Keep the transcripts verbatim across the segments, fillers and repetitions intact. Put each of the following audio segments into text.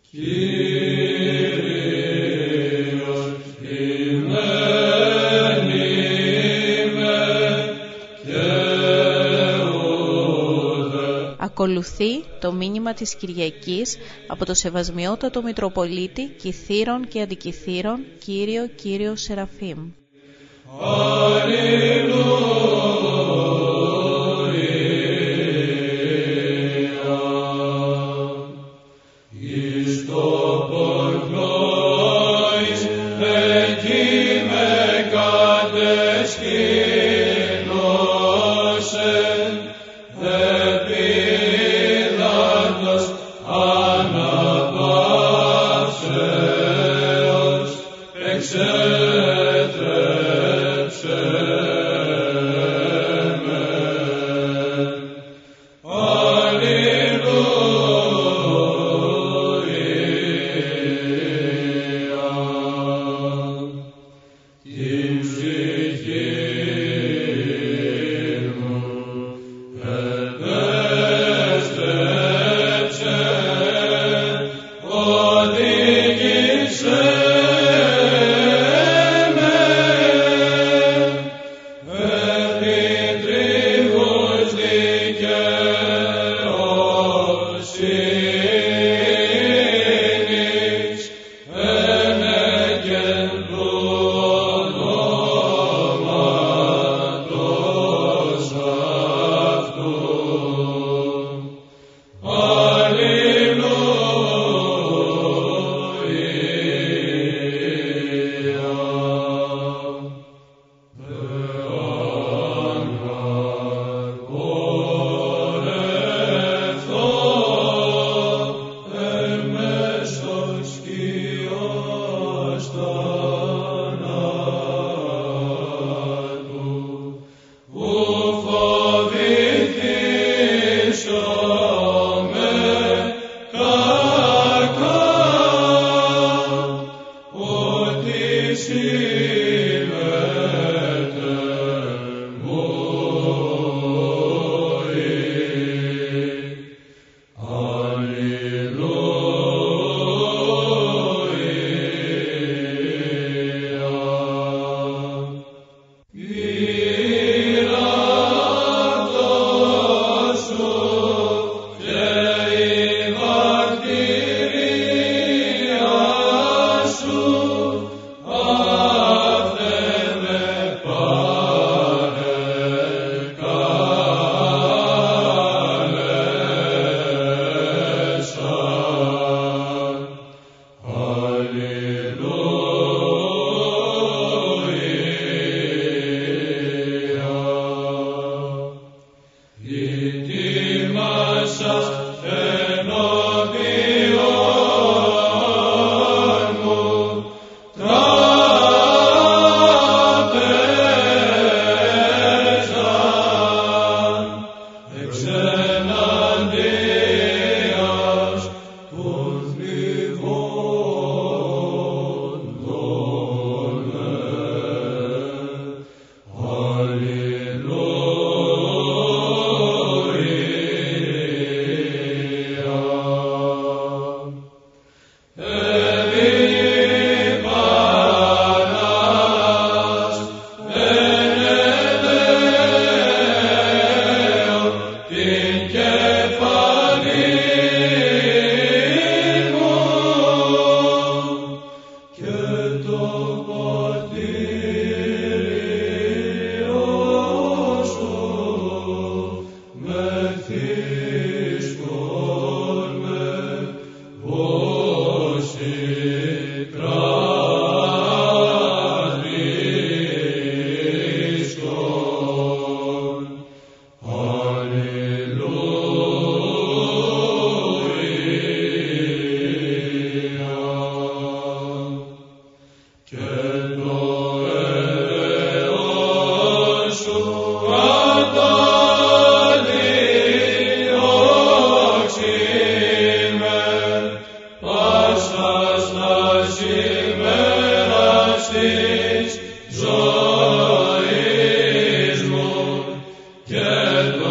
Ακολουθεί το μήνυμα της Κυριακής από το Σεβασμιότατο Μητροπολίτη Κιθήρων και Αντικιθήρων, Κύριο Κύριο Σεραφείμ.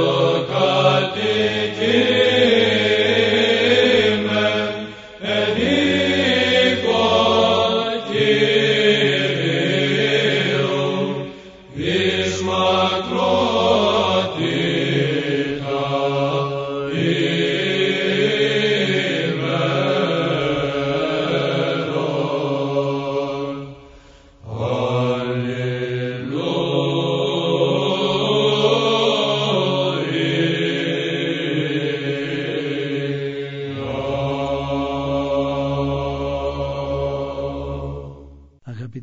Amen.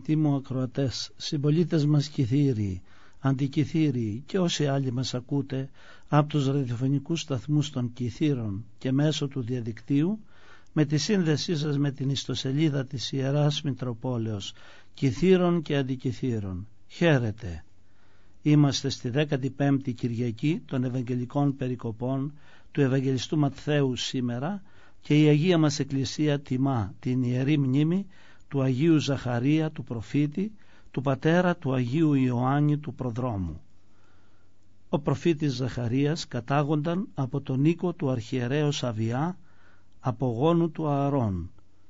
Αγαπητοί μου ακροατές, συμπολίτες μας Κιθύριοι, αντικιθύριοι και όσοι άλλοι μας ακούτε από τους ραδιοφωνικούς σταθμούς των Κιθύρων και μέσω του διαδικτύου, με τη σύνδεσή σας με την ιστοσελίδα της Ιεράς Μητροπόλεως Κιθύρων και Αντικιθύρων, χαίρετε. Είμαστε στη δέκατη πέμπτη Κυριακή των Ευαγγελικών Περικοπών του Ευαγγελιστού Ματθαίου σήμερα και η Αγία μας Εκκλησία τιμά την Ιερή Μνήμη του Αγίου Ζαχαρία του προφήτη, του πατέρα του Αγίου Ιωάννη του προδρόμου. Ο προφήτης Ζαχαρίας κατάγονταν από τον οίκο του αρχιερέου Σαβιά, απογόνου του Ααρών.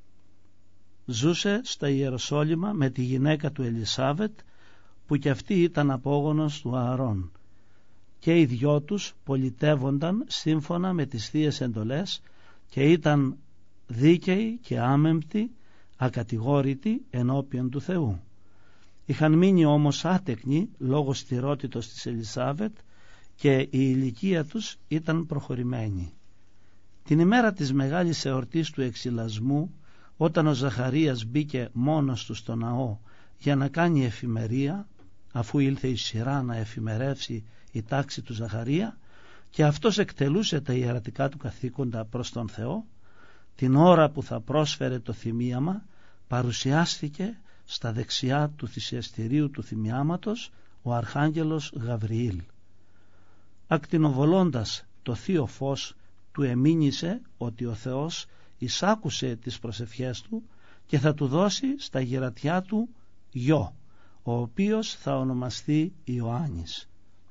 Ζούσε στα Ιεροσόλυμα με τη γυναίκα του Ελισάβετ, που κι αυτή ήταν απόγονος του Ααρών, και οι δυο τους πολιτεύονταν σύμφωνα με τις θείες εντολές και ήταν δίκαιοι και άμεμπτοι, ακατηγόρητοι ενώπιον του Θεού. Είχαν μείνει όμως άτεκνοι λόγω στηρότητος της Ελισάβετ και η ηλικία τους ήταν προχωρημένη. Την ημέρα της μεγάλης εορτής του εξυλασμού, όταν ο Ζαχαρίας μπήκε μόνος του στο ναό για να κάνει εφημερία, αφού ήλθε η σειρά να εφημερεύσει η τάξη του Ζαχαρία και αυτός εκτελούσε τα ιερατικά του καθήκοντα προς τον Θεό, την ώρα που θα πρόσφερε το θυμίαμα παρουσιάστηκε στα δεξιά του θυσιαστηρίου του θυμιάματος ο Αρχάγγελος Γαβριήλ. Ακτινοβολώντας το θείο φως, του εμήνυσε ότι ο Θεός εισάκουσε τις προσευχές του και θα του δώσει στα γερατιά του γιο, ο οποίος θα ονομαστεί Ιωάννης.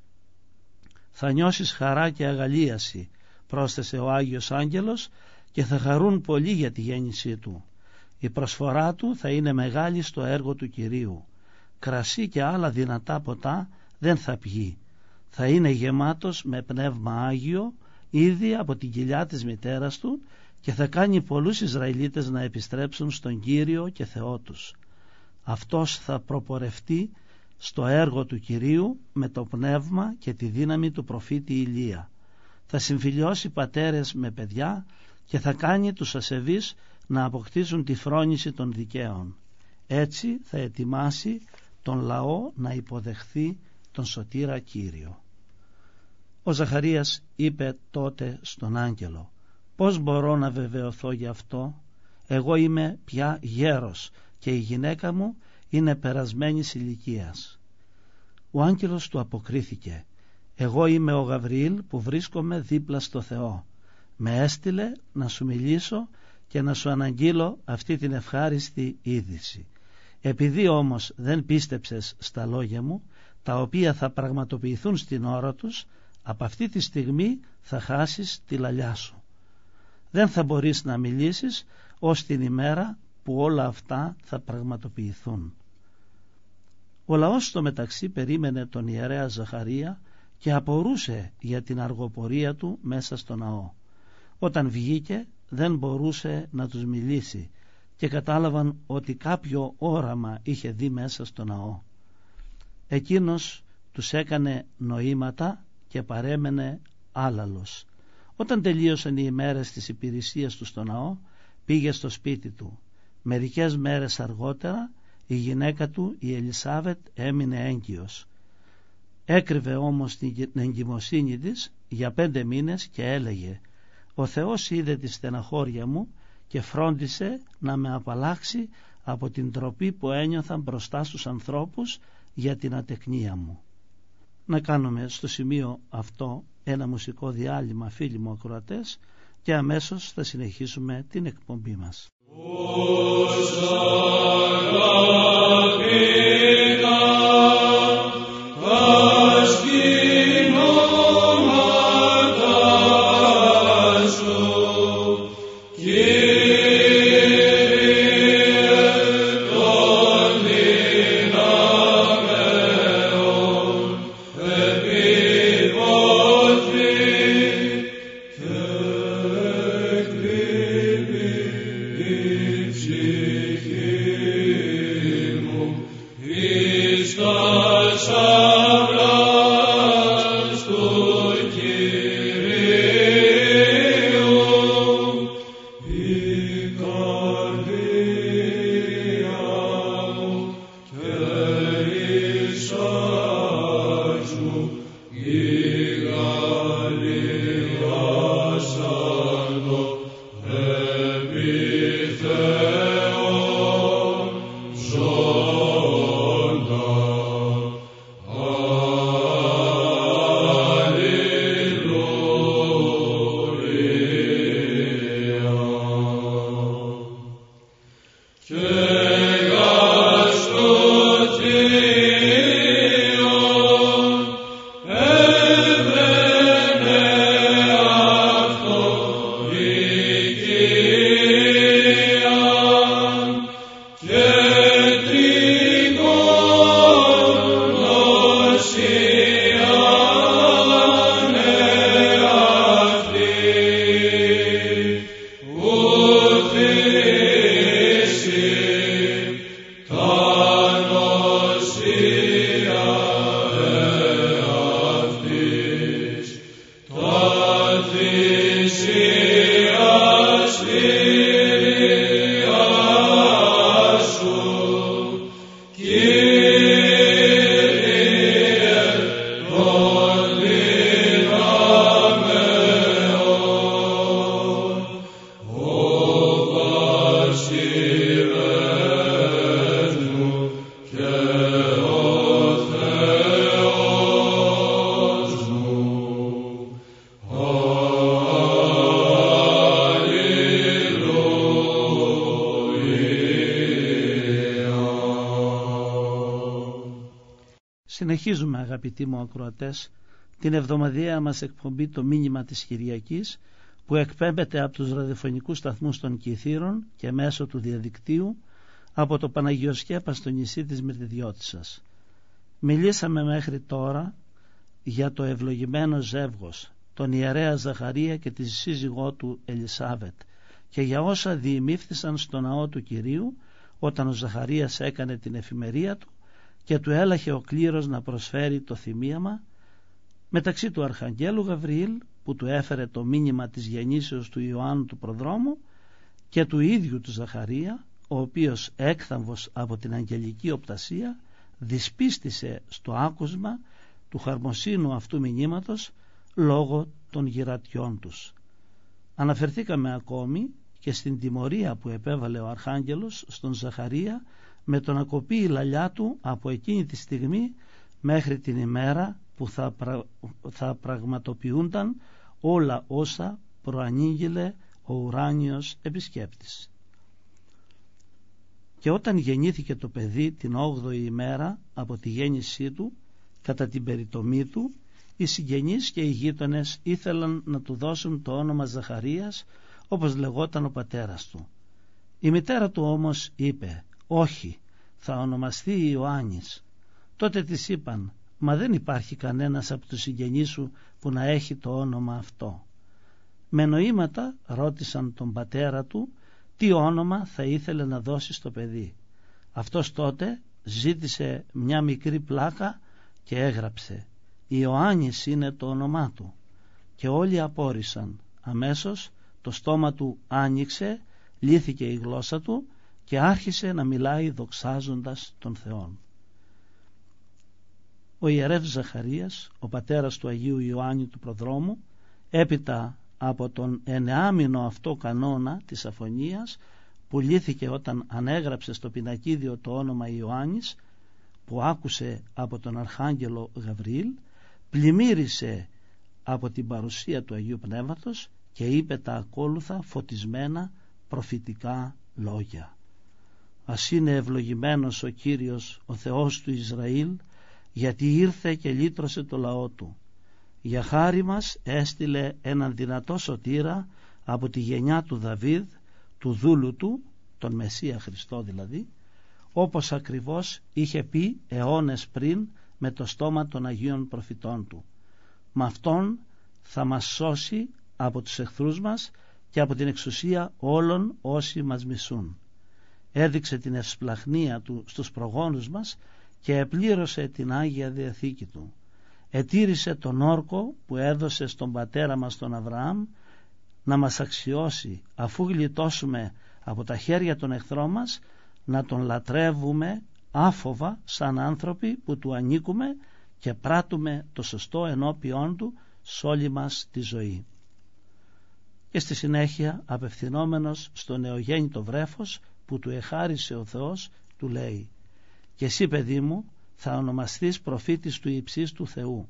«Θα νιώσεις χαρά και αγαλίαση», πρόσθεσε ο Άγιος Άγγελος, «και θα χαρούν πολύ για τη γέννησή του. Η προσφορά του θα είναι μεγάλη στο έργο του Κυρίου. Κρασί και άλλα δυνατά ποτά δεν θα πιει. Θα είναι γεμάτος με πνεύμα Άγιο ήδη από την κοιλιά της μητέρας του και θα κάνει πολλούς Ισραηλίτες να επιστρέψουν στον Κύριο και Θεό τους. Αυτός θα προπορευτεί στο έργο του Κυρίου με το πνεύμα και τη δύναμη του προφήτη Ηλία. Θα συμφιλιώσει πατέρες με παιδιά και θα κάνει τους ασεβείς να αποκτήσουν τη φρόνηση των δικαίων. Έτσι θα ετοιμάσει τον λαό να υποδεχθεί τον σωτήρα Κύριο». Ο Ζαχαρίας είπε τότε στον άγγελο: «Πώς μπορώ να βεβαιωθώ γι' αυτό? Εγώ είμαι πια γέρος και η γυναίκα μου είναι περασμένης ηλικίας». Ο άγγελος του αποκρίθηκε: «Εγώ είμαι ο Γαβριήλ που βρίσκομαι δίπλα στο Θεό. Με έστειλε να σου μιλήσω και να σου αναγγείλω αυτή την ευχάριστη είδηση. Επειδή όμως δεν πίστεψες στα λόγια μου, τα οποία θα πραγματοποιηθούν στην ώρα τους, από αυτή τη στιγμή θα χάσεις τη λαλιά σου. Δεν θα μπορείς να μιλήσεις ως την ημέρα που όλα αυτά θα πραγματοποιηθούν». Ο λαός στο μεταξύ περίμενε τον ιερέα Ζαχαρία και απορούσε για την αργοπορία του μέσα στο ναό. Όταν βγήκε δεν μπορούσε να τους μιλήσει και κατάλαβαν ότι κάποιο όραμα είχε δει μέσα στο ναό. Εκείνος τους έκανε νοήματα και παρέμενε άλαλος. Όταν τελείωσαν οι ημέρες της υπηρεσίας του στο ναό, πήγε στο σπίτι του. Μερικές μέρες αργότερα η γυναίκα του, η Ελισάβετ, έμεινε έγκυος. Έκρυβε όμως την εγκυμοσύνη της για πέντε μήνες και έλεγε: «Ο Θεός είδε τη στεναχώρια μου και φρόντισε να με απαλλάξει από την τροπή που ένιωθα μπροστά στους ανθρώπους για την ατεκνία μου». Να κάνουμε στο σημείο αυτό ένα μουσικό διάλειμμα, φίλοι μου ακροατές, και αμέσως θα συνεχίσουμε την εκπομπή μας. Συνεχίζουμε, αγαπητοί μου ακροατές, την εβδομαδιαία μας εκπομπή «Το μήνυμα της Κυριακής», που εκπέμπεται από τους ραδιοφωνικούς σταθμούς των Κιθήρων και μέσω του διαδικτύου από το Παναγιοσκέπα στο νησί της Μυρτιδιώτισσας. Μιλήσαμε μέχρι τώρα για το ευλογημένο ζεύγος, τον ιερέα Ζαχαρία και τη σύζυγό του Ελισάβετ, και για όσα διημήφθησαν στο ναό του Κυρίου όταν ο Ζαχαρίας έκανε την εφημερία του και του έλαχε ο κλήρος να προσφέρει το θυμίαμα, μεταξύ του Αρχαγγέλου Γαβριήλ που του έφερε το μήνυμα της γεννήσεως του Ιωάννου του Προδρόμου και του ίδιου του Ζαχαρία, ο οποίος έκθαμβος από την αγγελική οπτασία δυσπίστησε στο άκουσμα του χαρμοσύνου αυτού μηνύματος λόγω των γυρατιών τους. Αναφερθήκαμε ακόμη και στην τιμωρία που επέβαλε ο Αρχάγγελος στον Ζαχαρία με το να κοπεί η λαλιά του από εκείνη τη στιγμή μέχρι την ημέρα που θα, πρα... θα πραγματοποιούνταν όλα όσα προανήγγειλε ο ουράνιος επισκέπτης. Και όταν γεννήθηκε το παιδί την όγδοη ημέρα από τη γέννησή του, κατά την περιτομή του, οι συγγενείς και οι γείτονες ήθελαν να του δώσουν το όνομα Ζαχαρίας, όπως λεγόταν ο πατέρας του. Η μητέρα του όμως είπε «Όχι, θα ονομαστεί Ιωάννης». Τότε της είπαν «Μα δεν υπάρχει κανένας από τους συγγενείς σου που να έχει το όνομα αυτό». Με νοήματα ρώτησαν τον πατέρα του τι όνομα θα ήθελε να δώσει στο παιδί. Αυτός τότε ζήτησε μια μικρή πλάκα και έγραψε «Ιωάννης είναι το όνομά του». Και όλοι απόρρισαν. Αμέσως το στόμα του άνοιξε, λύθηκε η γλώσσα του και άρχισε να μιλάει δοξάζοντας τον Θεόν. Ο ιερεύς Ζαχαρίας, ο πατέρας του Αγίου Ιωάννη του Προδρόμου, έπειτα από τον εννεάμινο αυτό κανόνα της αφωνίας που λύθηκε όταν ανέγραψε στο πινακίδιο το όνομα Ιωάννης, που άκουσε από τον Αρχάγγελο Γαβριήλ, πλημμύρισε από την παρουσία του Αγίου Πνεύματος και είπε τα ακόλουθα φωτισμένα προφητικά λόγια. Ας είναι ευλογημένος ο Κύριος, ο Θεός του Ισραήλ, γιατί ήρθε και λύτρωσε το λαό του. Για χάρη μας έστειλε έναν δυνατό σωτήρα από τη γενιά του Δαβίδ, του δούλου του, τον Μεσσία Χριστό δηλαδή, όπως ακριβώς είχε πει αιώνες πριν με το στόμα των Αγίων προφητών του. Με αυτόν θα μας σώσει από τους εχθρούς μας και από την εξουσία όλων όσοι μας μισούν. Έδειξε την ευσπλαχνία του στους προγόνους μας και επλήρωσε την Άγια Διαθήκη του. Ετήρησε τον όρκο που έδωσε στον πατέρα μας τον Αβραάμ να μας αξιώσει, αφού γλιτώσουμε από τα χέρια των εχθρών μας, να τον λατρεύουμε άφοβα σαν άνθρωποι που του ανήκουμε και πράττουμε το σωστό ενώπιόν του σ' όλη μας τη ζωή. Και στη συνέχεια, απευθυνόμενος στο νεογέννητο βρέφος που του εχάρισε ο Θεός, του λέει «Και εσύ, παιδί μου, θα ονομαστείς προφήτης του υψίστου Θεού,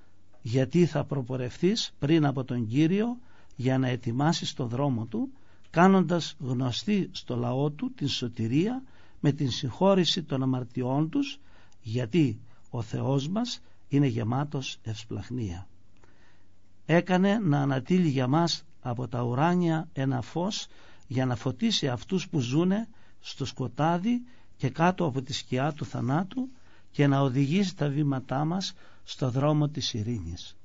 γιατί θα προπορευθείς πριν από τον Κύριο για να ετοιμάσεις το δρόμο του, κάνοντας γνωστή στο λαό του την σωτηρία με την συγχώρηση των αμαρτιών τους, γιατί ο Θεός μας είναι γεμάτος ευσπλαχνία. Έκανε να ανατείλει για μας από τα ουράνια ένα φως για να φωτίσει αυτούς που ζουνε στο σκοτάδι και κάτω από τη σκιά του θανάτου και να οδηγήσει τα βήματά μας στο δρόμο της ειρήνης.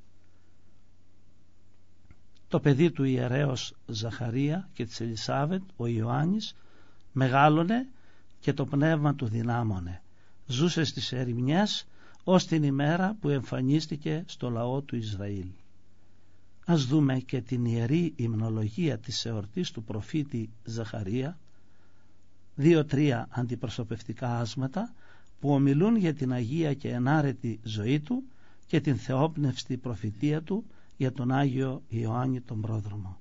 Το παιδί του ιερέως Ζαχαρία και της Ελισάβετ, ο Ιωάννης, μεγάλωνε και το πνεύμα του δυνάμωνε. Ζούσε στις ερημιές ως την ημέρα που εμφανίστηκε στο λαό του Ισραήλ. Ας δούμε και την ιερή υμνολογία της εορτής του προφήτη Ζαχαρία, δύο-τρία αντιπροσωπευτικά άσματα που ομιλούν για την αγία και ενάρετη ζωή του και την θεόπνευστη προφητεία του για τον Άγιο Ιωάννη τον Πρόδρομο.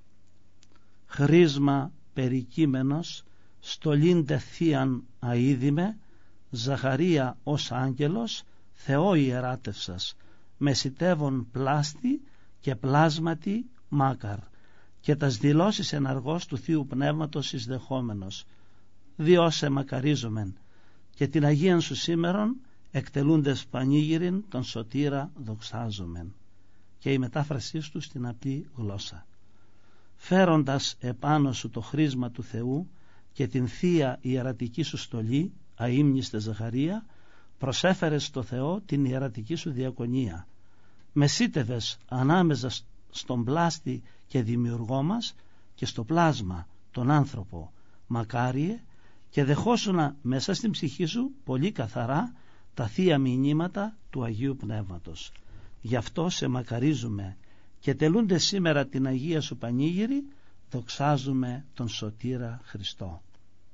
Χρήσμα περικείμενος, στολήντε θείαν αίδημε, Ζαχαρία ως άγγελος, Θεό ιεράτευσας, μεσητεύων πλάστη και πλάσματι μάκαρ, και τας δηλώσεις εναργός του Θείου Πνεύματος εισδεχόμενος, διόσε μακαρίζομεν, και την Αγίαν σου σήμερον εκτελούντες πανήγυριν τον σωτήρα δοξάζομεν. Και η μετάφρασή του στην απλή γλώσσα. Φέροντας επάνω σου το χρήσμα του Θεού και την θεία ιερατική σου στολή, αείμνηστε Ζαχαρία, προσέφερες στο Θεό την ιερατική σου διακονία. Μεσίτευες ανάμεσα στον πλάστη και δημιουργό μας και στο πλάσμα τον άνθρωπο, μακάριε, και δεχόσουνα μέσα στην ψυχή σου πολύ καθαρά τα θεία μηνύματα του Αγίου Πνεύματος. Γι' αυτό σε μακαρίζουμε και τελούνται σήμερα την Αγία σου πανήγυρη, δοξάζουμε τον Σωτήρα Χριστό.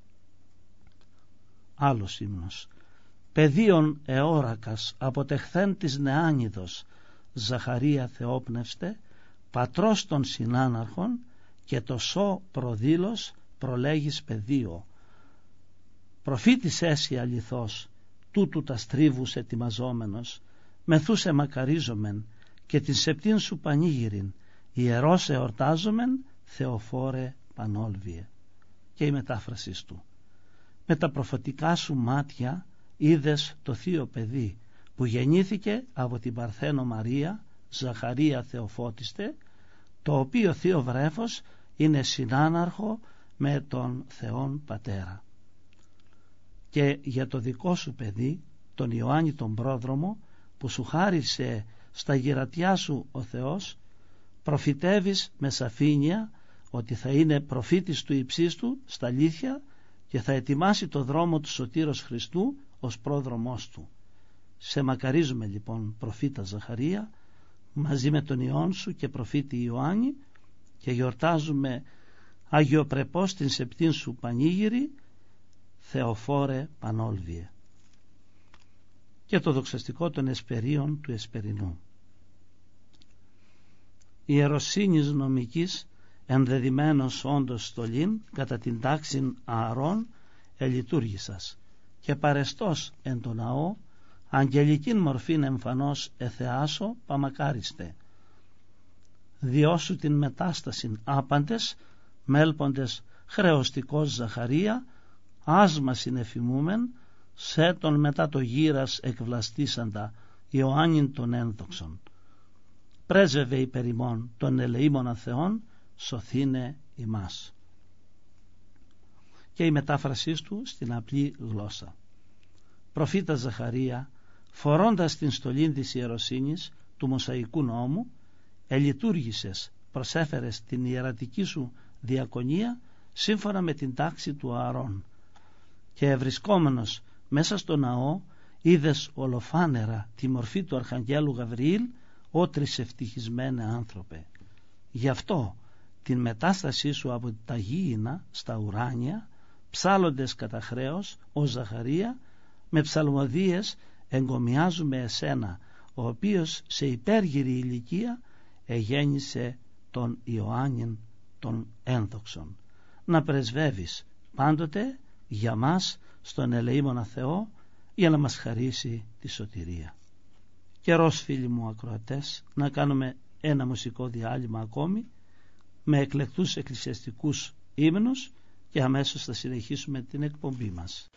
Άλλος ύμνος. Παιδίον εώρακας αποτεχθέν της νεάνιδος, Ζαχαρία θεόπνευστε, πατρός των συνάναρχων, και το σώ προδήλως προλέγεις παιδίο. Προφήτης έσυ αληθώς, τούτου τα στρίβους ετοιμαζόμενος, μεθούσε μακαρίζομεν και την σεπτήν σου πανήγυριν, ιερός εορτάζομεν, Θεοφόρε πανόλβιε. Και η μετάφραση του. Με τα προφητικά σου μάτια είδες το θείο παιδί που γεννήθηκε από την Παρθένο Μαρία, Ζαχαρία Θεοφώτιστε, το οποίο θείο βρέφος είναι συνάναρχο με τον Θεόν Πατέρα. Και για το δικό σου παιδί, τον Ιωάννη τον Πρόδρομο, που σου χάρισε στα γυρατιά σου ο Θεός, προφητεύεις με σαφήνεια ότι θα είναι προφήτης του υψίστου στα αλήθεια και θα ετοιμάσει το δρόμο του Σωτήρος Χριστού ως πρόδρομός του. Σε μακαρίζουμε λοιπόν προφήτα Ζαχαρία μαζί με τον Υιόν σου και προφήτη Ιωάννη, και γιορτάζουμε αγιοπρεπώς την σεπτήν σου πανήγυρη, Θεοφόρε πανόλβιε. Και το δοξαστικό των εσπερίων του εσπερινού. Ιεροσύνης νομικής ενδεδημένος όντως στολήν κατά την τάξην Ααρών ελειτουργήσας, και παρεστός εν το ναό αγγελικήν μορφήν εμφανώς εθεάσω παμακάριστε. Διώσου την μετάστασιν άπαντες μέλποντες χρεωστικός Ζαχαρία, άσμα συνεφημούμεν, σε τον μετά το γύρας εκβλαστήσαντα Ιωάννην τον ένδοξον. Πρέσβευε υπερ ημών των ελεήμονα Θεών, σωθήνε ημάς. Και η μετάφρασή του στην απλή γλώσσα. Προφήτα Ζαχαρία, φορώντας την στολή της ιεροσύνης του Μωσαϊκού νόμου, ελειτουργήσες, προσέφερες την ιερατική σου διακονία σύμφωνα με την τάξη του Ααρών, και ευρισκόμενος μέσα στο ναό είδες ολοφάνερα τη μορφή του Αρχαγγέλου Γαβριήλ, ο τρισευτυχισμένε άνθρωπε. Γι' αυτό την μετάστασή σου από τα γήινα στα ουράνια, ψάλλοντες κατά χρέος ως Ζαχαρία, με ψαλμοδίες εγκομιάζουμε εσένα, ο οποίος σε υπέργυρη ηλικία εγέννησε τον Ιωάννην τον ένδοξον, να πρεσβεύεις πάντοτε για μας στον ελεήμονα Θεό, για να μας χαρίσει τη σωτηρία. Καιρός, φίλοι μου ακροατές, να κάνουμε ένα μουσικό διάλειμμα ακόμη με εκλεκτούς εκκλησιαστικούς ύμνους και αμέσως θα συνεχίσουμε την εκπομπή μας.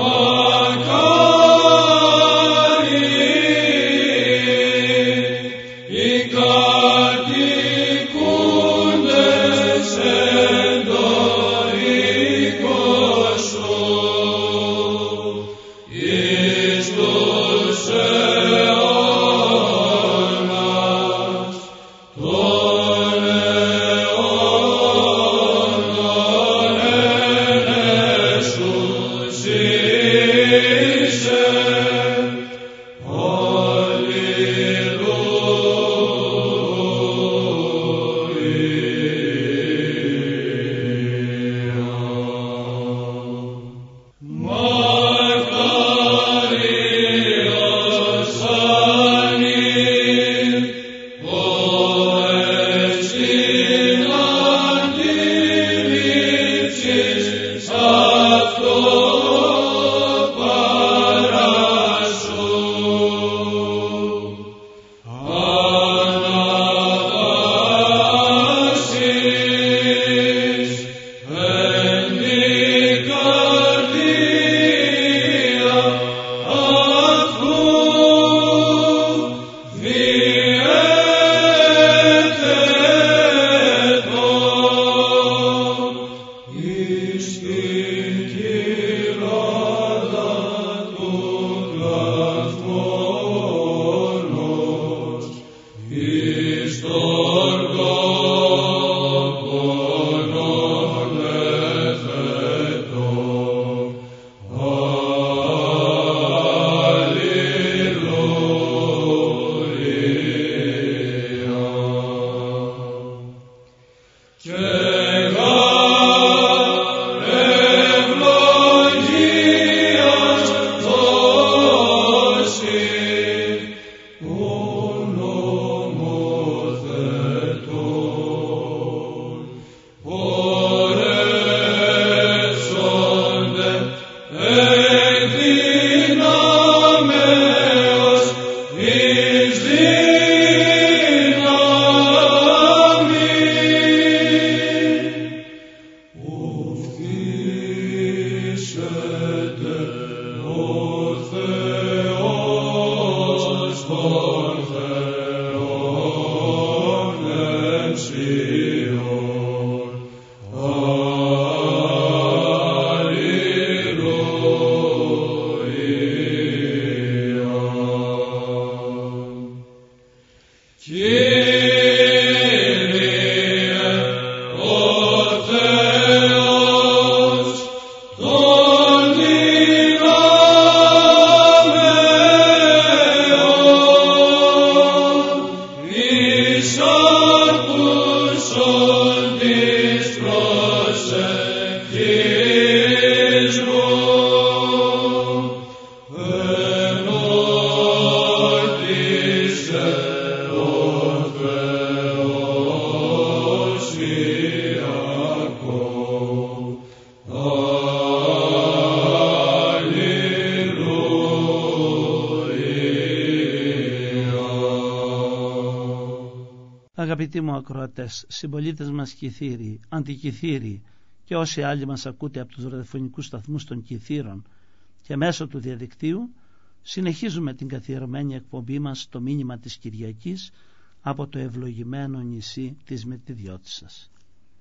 Αγαπητοί μου ακροατές, συμπολίτες μας Κιθύριοι, αντικιθύριοι και όσοι άλλοι μας ακούτε από τους ραδιοφωνικούς σταθμούς των Κιθύρων και μέσω του διαδικτύου, συνεχίζουμε την καθιερωμένη εκπομπή μας στο μήνυμα της Κυριακής από το ευλογημένο νησί της Μετηδιώτισσας.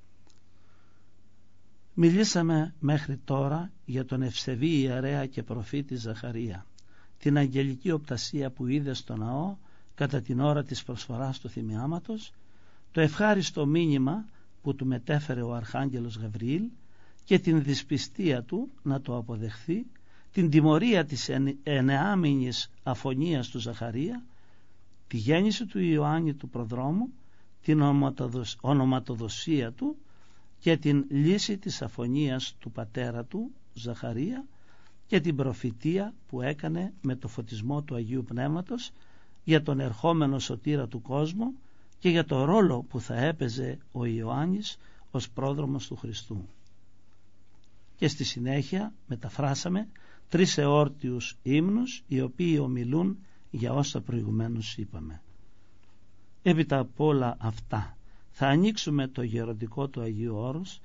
Μιλήσαμε μέχρι τώρα για τον ευσεβή ιερέα και προφήτη Ζαχαρία, την αγγελική οπτασία που είδε στο ναό κατά την ώρα της προσφοράς του θυμιάματος, το ευχάριστο μήνυμα που του μετέφερε ο Αρχάγγελος Γαβριήλ και την δυσπιστία του να το αποδεχθεί, την τιμωρία της εννεάμηνης αφωνίας του Ζαχαρία, τη γέννηση του Ιωάννη του προδρόμου, την ονοματοδοσία του και την λύση της αφωνίας του πατέρα του Ζαχαρία και την προφητεία που έκανε με το φωτισμό του Αγίου Πνεύματος για τον ερχόμενο σωτήρα του κόσμου και για το ρόλο που θα έπαιζε ο Ιωάννης ως πρόδρομος του Χριστού. Και στη συνέχεια μεταφράσαμε τρεις εόρτιους ύμνους οι οποίοι ομιλούν για όσα προηγουμένως είπαμε. Έπειτα από όλα αυτά θα ανοίξουμε το γεροντικό του Αγίου Όρους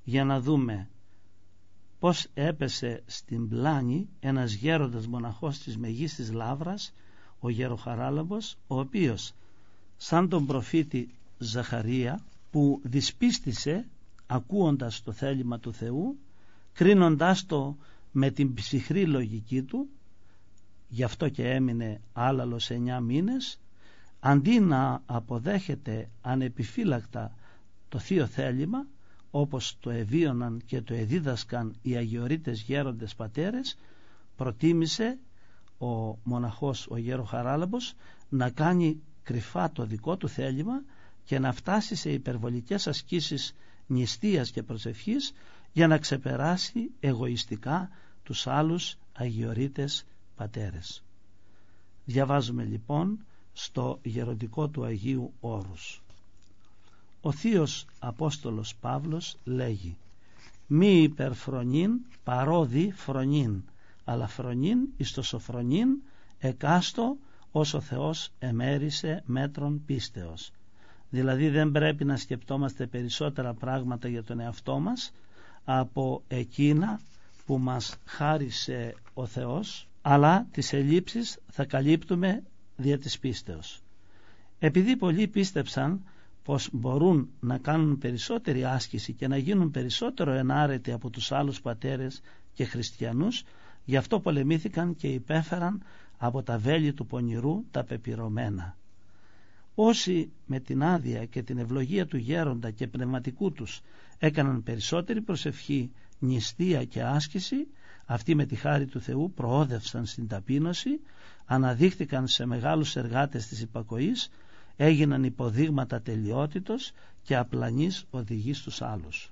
για να δούμε πως έπεσε στην πλάνη ένας γέροντας μοναχός της Μεγίστης Λαύρας, ο Γεροχαράλαμπος, ο οποίος σαν τον προφήτη Ζαχαρία, που δυσπίστησε ακούοντας το θέλημα του Θεού, κρίνοντάς το με την ψυχρή λογική του, γι' αυτό και έμεινε άλαλος εννιά μήνες, αντί να αποδέχεται ανεπιφύλακτα το θείο θέλημα, όπως το εβίωναν και το εδίδασκαν οι αγιορείτες γέροντες πατέρες, προτίμησε ο μοναχός ο Γεροχαράλαμπος να κάνει κρυφά το δικό του θέλημα και να φτάσει σε υπερβολικές ασκήσεις νηστείας και προσευχής για να ξεπεράσει εγωιστικά τους άλλους αγιορείτες πατέρες. Διαβάζουμε λοιπόν στο γεροντικό του Αγίου Όρους. Ο θείος Απόστολος Παύλος λέγει: «Μη υπερφρονήν παρόδι φρονήν, αλλά φρονήν εις το σοφρονήν εκάστο ως ο Θεός εμέρισε μέτρον πίστεως». Δηλαδή δεν πρέπει να σκεπτόμαστε περισσότερα πράγματα για τον εαυτό μας από εκείνα που μας χάρισε ο Θεός, αλλά τις ελλείψεις θα καλύπτουμε δια της πίστεως. Επειδή πολλοί πίστεψαν πως μπορούν να κάνουν περισσότερη άσκηση και να γίνουν περισσότερο ενάρετοι από τους άλλους πατέρες και χριστιανούς, γι' αυτό πολεμήθηκαν και υπέφεραν από τα βέλη του πονηρού τα πεπυρωμένα. Όσοι με την άδεια και την ευλογία του γέροντα και πνευματικού τους έκαναν περισσότερη προσευχή, νηστεία και άσκηση, αυτοί με τη χάρη του Θεού προόδευσαν στην ταπείνωση, αναδείχθηκαν σε μεγάλους εργάτες της υπακοής, έγιναν υποδείγματα τελειότητος και απλανής οδηγής στους άλλους.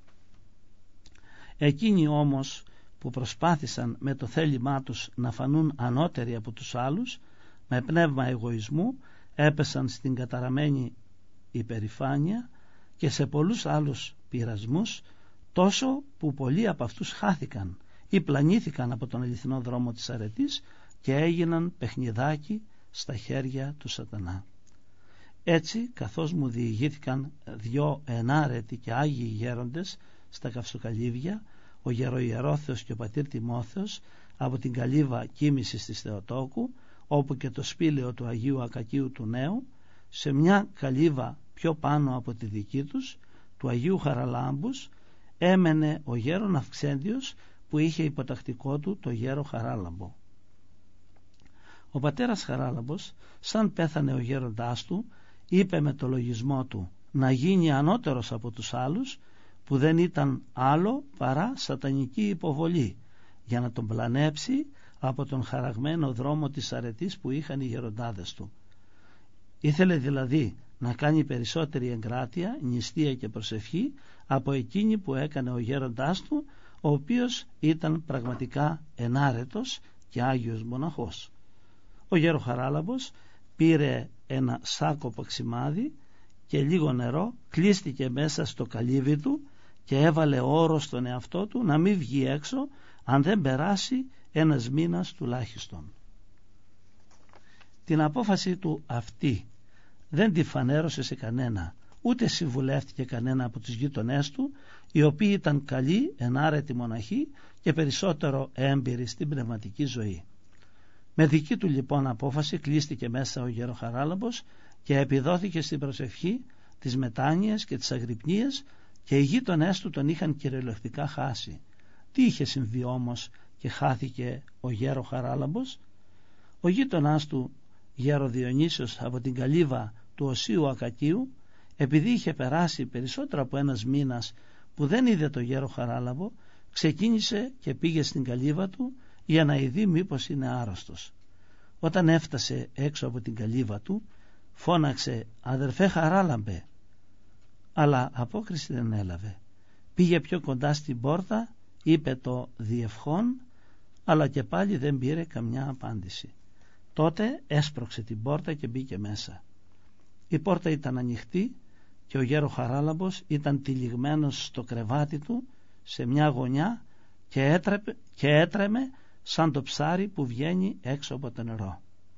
Εκείνοι όμως που προσπάθησαν με το θέλημά τους να φανούν ανώτεροι από τους άλλους, με πνεύμα εγωισμού έπεσαν στην καταραμένη υπερηφάνεια και σε πολλούς άλλους πειρασμούς, τόσο που πολλοί από αυτούς χάθηκαν ή πλανήθηκαν από τον αληθινό δρόμο της αρετής και έγιναν παιχνιδάκι στα χέρια του σατανά. Έτσι, καθώς μου διηγήθηκαν δυο ενάρετοι και άγιοι γέροντες στα Καυσοκαλύβια, ο Γεροϊερόθεος και ο πατήρ Τιμόθεος, από την καλύβα Κοίμησης της Θεοτόκου, όπου και το σπήλαιο του Αγίου Ακακίου του Νέου, σε μια καλύβα πιο πάνω από τη δική τους, του Αγίου Χαραλάμπους, έμενε ο γέρον Αυξέντιος, που είχε υποτακτικό του το γέρο Χαράλαμπο. Ο πατέρας Χαράλαμπος, σαν πέθανε ο γέροντάς του, είπε με το λογισμό του να γίνει ανώτερος από τους άλλους, που δεν ήταν άλλο παρά σατανική υποβολή, για να τον πλανέψει από τον χαραγμένο δρόμο της αρετής που είχαν οι γεροντάδες του. Ήθελε δηλαδή να κάνει περισσότερη εγκράτεια, νηστεία και προσευχή από εκείνη που έκανε ο γέροντάς του, ο οποίος ήταν πραγματικά ενάρετος και άγιος μοναχός. Ο Γεροχαράλαμπος πήρε ένα σάκο παξιμάδι και λίγο νερό, κλείστηκε μέσα στο καλύβι του και έβαλε όρο στον εαυτό του να μην βγει έξω αν δεν περάσει ένας μήνας τουλάχιστον. Την απόφαση του αυτή δεν τη φανέρωσε σε κανένα, ούτε συμβουλεύτηκε κανένα από τους γείτονές του, οι οποίοι ήταν καλοί, ενάρετοι μοναχοί και περισσότερο έμπειροι στην πνευματική ζωή. Με δική του λοιπόν απόφαση κλείστηκε μέσα ο Γεροχαράλαμπος και επιδόθηκε στην προσευχή, τις μετάνοιες και τις αγρυπνίες, και οι γείτονές του τον είχαν κυριολεκτικά χάσει. Τι είχε συμβεί όμως και χάθηκε ο Γεροχαράλαμπος? Ο γείτονάς του Γεροδιονύσιος από την καλύβα του Οσίου Ακακίου, επειδή είχε περάσει περισσότερο από ένας μήνας που δεν είδε το Γεροχαράλαμπο, ξεκίνησε και πήγε στην καλύβα του για να ειδεί μήπως είναι άρρωστος. Όταν έφτασε έξω από την καλύβα του, φώναξε «Αδερφέ Χαράλαμπε», αλλά απόκριση δεν έλαβε. Πήγε πιο κοντά στην πόρτα, είπε το «Διευχών», αλλά και πάλι δεν πήρε καμιά απάντηση. Τότε έσπρωξε την πόρτα και μπήκε μέσα. Η πόρτα ήταν ανοιχτή και ο Γεροχαράλαμπος ήταν τυλιγμένος στο κρεβάτι του σε μια γωνιά και, έτρεπε, και έτρεμε σαν το ψάρι που βγαίνει έξω από το νερό.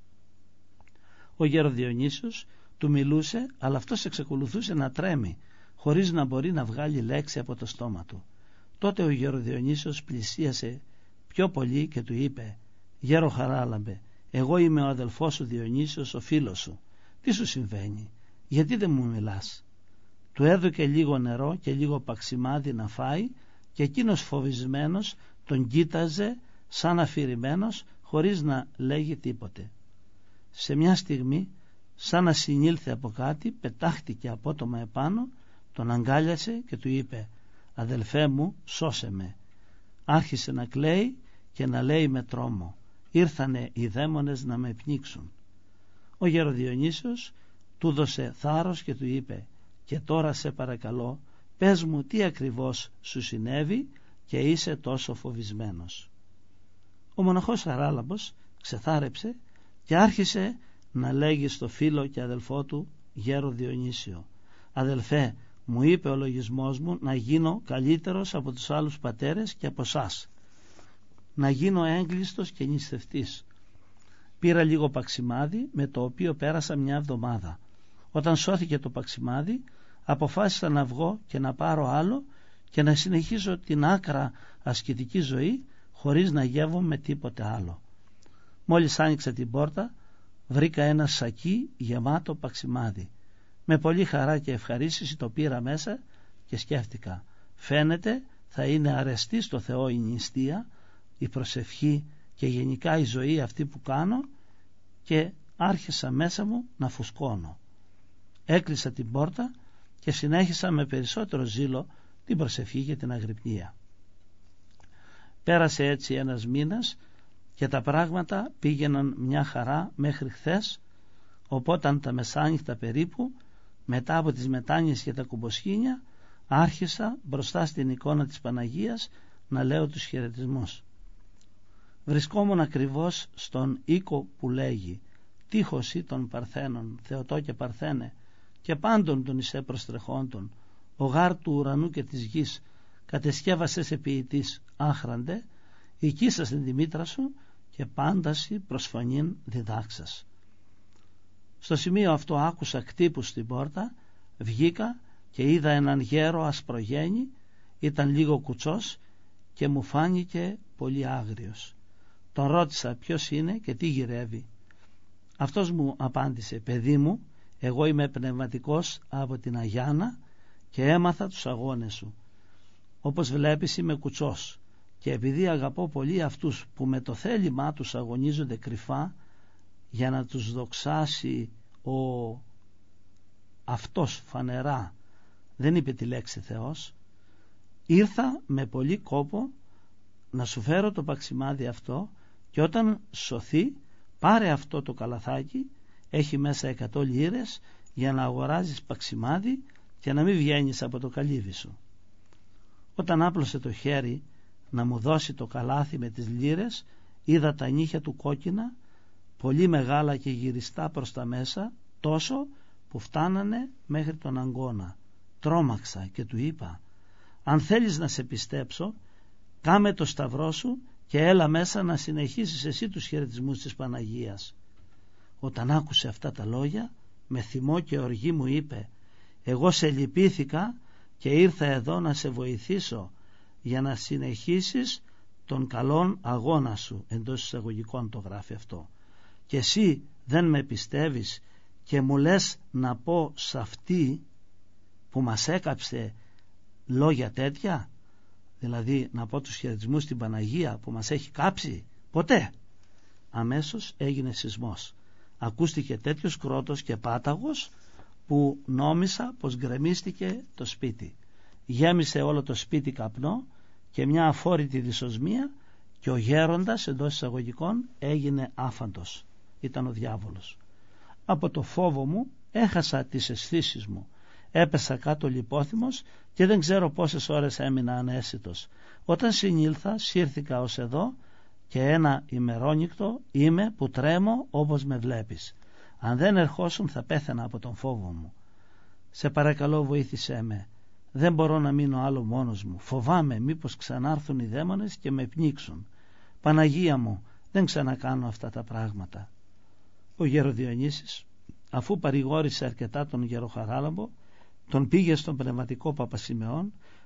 Ο Γεροδιονύσιος του μιλούσε, αλλά αυτός εξακολουθούσε να τρέμει χωρίς να μπορεί να βγάλει λέξη από το στόμα του. Τότε ο Γεροδιονύσιος πλησίασε πιο πολύ και του είπε: «Γέρο Χαράλαμπε, εγώ είμαι ο αδελφός σου Διονύσιος, ο φίλος σου. Τι σου συμβαίνει, γιατί δεν μου μιλάς?» Του έδωκε λίγο νερό και λίγο παξιμάδι να φάει και εκείνος φοβισμένος τον κοίταζε σαν αφηρημένος, χωρίς να λέγει τίποτε. Σε μια στιγμή, σαν να συνήλθε από κάτι, πετάχτηκε απότομα επάνω, τον αγκάλιασε και του είπε: «Αδελφέ μου, σώσε με». Άρχισε να κλαίει και να λέει με τρόμο: «Ήρθανε οι δαίμονες να με πνίξουν». Ο Γεροδιονύσιος του δώσε θάρρος και του είπε: «Και τώρα σε παρακαλώ, πες μου τι ακριβώς σου συνέβη και είσαι τόσο φοβισμένος». Ο μοναχός Χαράλαμπος ξεθάρεψε και άρχισε να λέγει στο φίλο και αδελφό του Γέρο Διονύσιο: «Αδελφέ, μου είπε ο λογισμός μου να γίνω καλύτερος από τους άλλους πατέρες και από σας, να γίνω έγκλειστος και νηστευτής. Πήρα λίγο παξιμάδι με το οποίο πέρασα μια εβδομάδα. Όταν σώθηκε το παξιμάδι, αποφάσισα να βγω και να πάρω άλλο και να συνεχίσω την άκρα ασκητική ζωή χωρίς να γεύομαι τίποτε άλλο. Μόλις άνοιξα την πόρτα, βρήκα ένα σακί γεμάτο παξιμάδι. Με πολύ χαρά και ευχαρίστηση το πήρα μέσα και σκέφτηκα: φαίνεται θα είναι αρεστή στο Θεό η νηστεία, η προσευχή και γενικά η ζωή αυτή που κάνω, και άρχισα μέσα μου να φουσκώνω. Έκλεισα την πόρτα και συνέχισα με περισσότερο ζήλο την προσευχή και την αγρυπνία. Πέρασε έτσι ένας μήνας και τα πράγματα πήγαιναν μια χαρά μέχρι χθες, οπότε τα μεσάνυχτα περίπου, μετά από τις μετάνοιες και τα κουμποσχήνια, άρχισα μπροστά στην εικόνα της Παναγίας να λέω τους χαιρετισμούς. Βρισκόμουν ακριβώς στον οίκο που λέγει «Τείχωση των Παρθένων, Θεοτό και Παρθένε, και πάντων των εισέ προστρεχόντων, ο γάρ του ουρανού και της γης, κατεσκεύασες σε ποιητής άχραντε, οικίσας την τη μήτρα σου και πάνταση προσφωνήν διδάξας». Στο σημείο αυτό άκουσα κτύπους στην πόρτα, βγήκα και είδα έναν γέρο ασπρογένη, ήταν λίγο κουτσός και μου φάνηκε πολύ άγριος. Τον ρώτησα ποιος είναι και τι γυρεύει. Αυτός μου απάντησε: «Παιδί μου, εγώ είμαι πνευματικός από την Αγιάνα και έμαθα τους αγώνες σου. Όπως βλέπεις είμαι κουτσός και επειδή αγαπώ πολύ αυτούς που με το θέλημά τους αγωνίζονται κρυφά για να τους δοξάσει ο αυτός φανερά, δεν είπε τη λέξη Θεός, ήρθα με πολύ κόπο να σου φέρω το παξιμάδι αυτό και όταν σωθεί πάρε αυτό το καλαθάκι, έχει μέσα εκατό λίρες για να αγοράζεις παξιμάδι και να μην βγαίνεις από το καλύβι σου». Όταν άπλωσε το χέρι να μου δώσει το καλάθι με τις λίρες, είδα τα νύχια του κόκκινα, πολύ μεγάλα και γυριστά προς τα μέσα, τόσο που φτάνανε μέχρι τον αγκώνα. Τρόμαξα και του είπα: «Αν θέλεις να σε πιστέψω, κάμε το σταυρό σου και έλα μέσα να συνεχίσεις εσύ τους χαιρετισμούς της Παναγίας». Όταν άκουσε αυτά τα λόγια, με θυμό και οργή μου είπε: «Εγώ σε λυπήθηκα και ήρθα εδώ να σε βοηθήσω για να συνεχίσεις τον καλόν αγώνα σου», εντός εισαγωγικών το γράφει αυτό, «και εσύ δεν με πιστεύεις και μου λες να πω σ' αυτή που μας έκαψε λόγια τέτοια, δηλαδή να πω τους χαιρετισμούς στην Παναγία που μας έχει κάψει? Ποτέ». Αμέσως έγινε σεισμός. Ακούστηκε τέτοιος κρότος και πάταγος που νόμισα πως γκρεμίστηκε το σπίτι. Γέμισε όλο το σπίτι καπνό και μια αφόρητη δυσοσμία και ο γέροντας εντός εισαγωγικών έγινε άφαντος. Ήταν ο διάβολος. Από το φόβο μου έχασα τις αισθήσεις μου. Έπεσα κάτω λιπόθυμος και δεν ξέρω πόσες ώρες έμεινα αναίσθητος. Όταν συνήλθα σύρθηκα ως εδώ και ένα ημερόνυκτο είμαι που τρέμω όπως με βλέπεις. Αν δεν ερχόσουν θα πέθαινα από τον φόβο μου. Σε παρακαλώ βοήθησέ με. Δεν μπορώ να μείνω άλλο μόνος μου. Φοβάμαι μήπως ξανάρθουν οι δαίμονες και με πνίξουν. Παναγία μου, δεν ξανακάνω αυτά τα πράγματα». Ο Γεροδιονύσης, αφού παρηγόρησε αρκετά τον Γεροχαράλαμπο, τον πήγε στον πνευματικό Παπασημεών,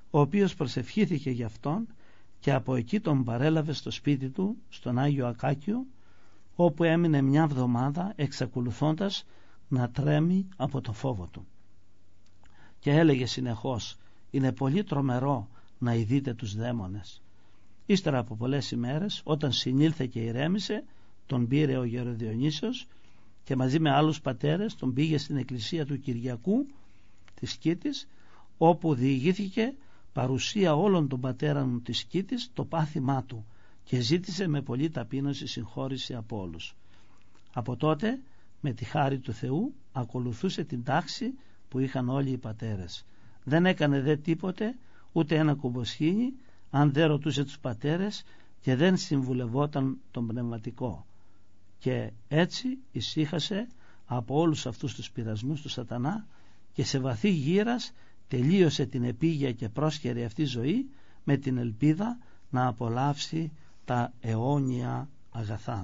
ο οποίος προσευχήθηκε για αυτόν και από εκεί τον παρέλαβε στο σπίτι του, στον Άγιο Ακάκιο, όπου έμεινε μια εβδομάδα εξακολουθώντας να τρέμει από το φόβο του. Και έλεγε συνεχώς: «Είναι πολύ τρομερό να ειδείτε τους δαίμονες». Ύστερα από πολλές ημέρες, όταν συνήλθε και ηρέμησε, τον πήρε ο Γεροδιονύσιος και μαζί με άλλους πατέρες τον πήγε στην εκκλησία του Κυριακού της Σκήτης, όπου διηγήθηκε παρουσία όλων των πατέρων της Σκήτης το πάθημά του και ζήτησε με πολλή ταπείνωση συγχώρηση από όλους. Από τότε, με τη χάρη του Θεού, ακολουθούσε την τάξη που είχαν όλοι οι πατέρες. Δεν έκανε δε τίποτε, ούτε ένα κουμποσχήνι, αν δεν ρωτούσε τους πατέρες και δεν συμβουλευόταν τον πνευματικό. Και έτσι ησύχασε από όλους αυτούς τους πειρασμούς του σατανά και σε βαθύ γύρας τελείωσε την επίγεια και πρόσχερη αυτή ζωή με την ελπίδα να απολαύσει τα αιώνια αγαθά.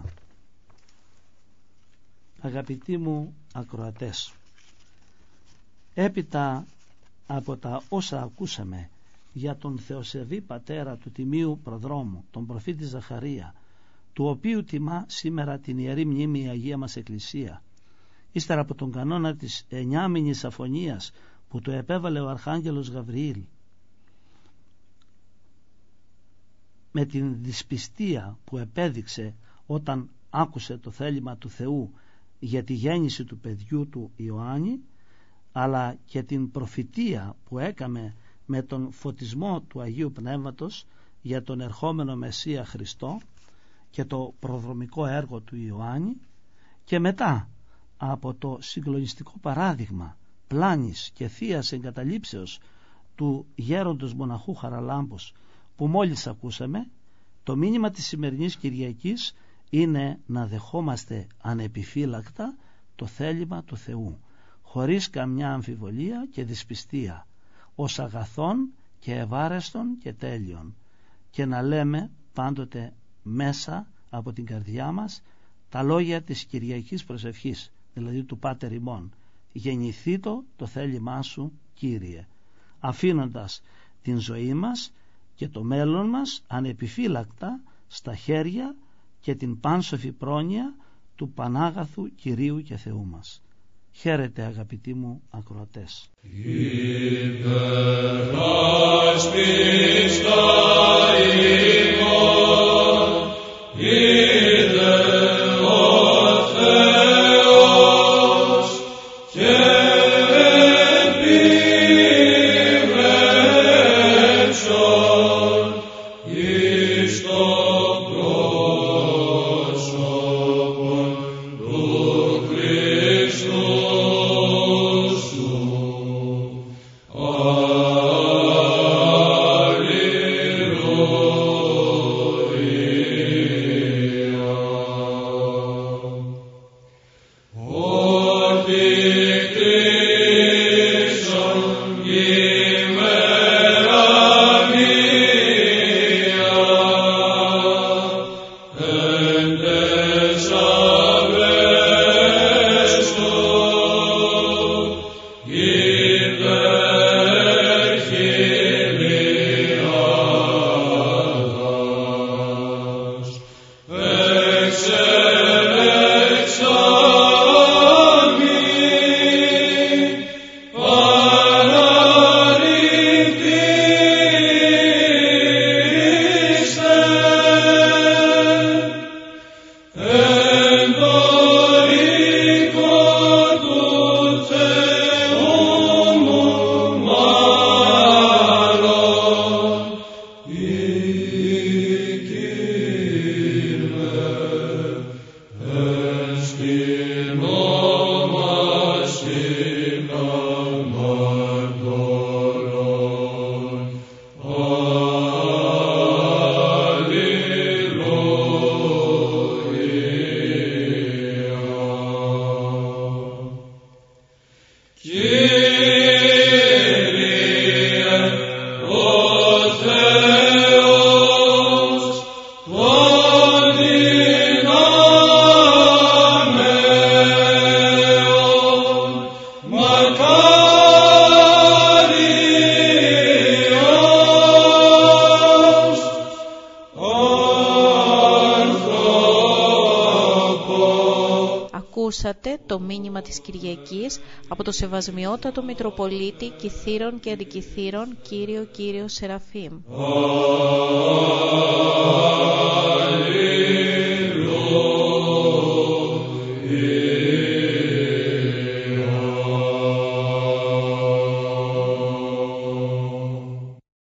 Αγαπητοί μου ακροατές, έπειτα από τα όσα ακούσαμε για τον θεοσεβή πατέρα του Τιμίου Προδρόμου, τον προφήτη Ζαχαρία, του οποίου τιμά σήμερα την Ιερή Μνήμη η Αγία μας Εκκλησία, ύστερα από τον κανόνα της εννιάμηνης αφωνίας που το επέβαλε ο Αρχάγγελος Γαβριήλ, με την δυσπιστία που επέδειξε όταν άκουσε το θέλημα του Θεού για τη γέννηση του παιδιού του Ιωάννη, αλλά και την προφητεία που έκαμε με τον φωτισμό του Αγίου Πνεύματος για τον ερχόμενο Μεσσία Χριστό και το προδρομικό έργο του Ιωάννη, και μετά από το συγκλονιστικό παράδειγμα πλάνης και θείας εγκαταλείψεως του γέροντος μοναχού Χαραλάμπους που μόλις ακούσαμε, το μήνυμα της σημερινής Κυριακής είναι να δεχόμαστε ανεπιφύλακτα το θέλημα του Θεού, χωρίς καμιά αμφιβολία και δυσπιστία, ως αγαθόν και ευάρεστον και τέλειον, και να λέμε πάντοτε μέσα από την καρδιά μας τα λόγια της Κυριακής προσευχής, δηλαδή του Πάτερ ημών: γεννηθήτω το θέλημά σου, Κύριε, αφήνοντας την ζωή μας και το μέλλον μας ανεπιφύλακτα στα χέρια και την πάνσοφη πρόνοια του Πανάγαθου Κυρίου και Θεού μας. Χαίρετε αγαπητοί μου ακροατές. Alleluia. Ακούσατε το μήνυμα της Κυριακής από το Σεβασμιότατο Μητροπολίτη Κιθήρων και Αντικιθήρων Κύριο Κύριο Σεραφείμ. Alleluia.